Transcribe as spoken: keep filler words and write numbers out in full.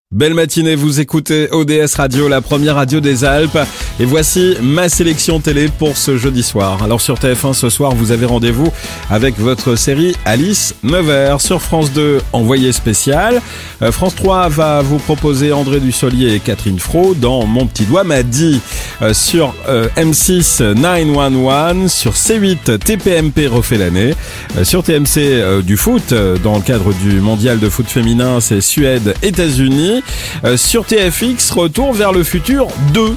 Belle matinée, vous écoutez O D S Radio, la première radio des Alpes. Et voici ma sélection télé pour ce jeudi soir. Alors sur T F un ce soir, vous avez rendez-vous avec votre série Alice Nevers. Sur France deux, Envoyé spécial. Euh, France trois va vous proposer André Dussolier et Catherine Fro dans Mon petit doigt m'a dit. Euh, sur euh, M six, neuf un un. Sur C huit, T P M P refait l'année. Euh, sur T M C, euh, du foot. Euh, dans le cadre du mondial de foot féminin, c'est Suède-États-Unis. Euh, sur T F X, Retour vers le futur deux.